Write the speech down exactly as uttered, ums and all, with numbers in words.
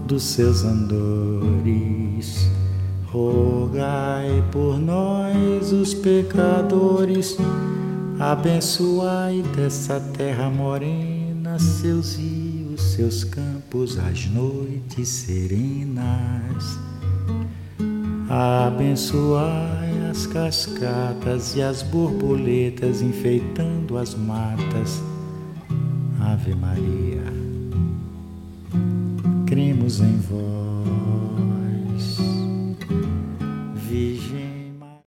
dos seus andores. Rogai por nós, os pecadores, abençoai dessa terra morena seus rios, seus campos, as noites serenas. Abençoai as cascatas e as borboletas enfeitando as matas. Ave Maria, cremos em vós.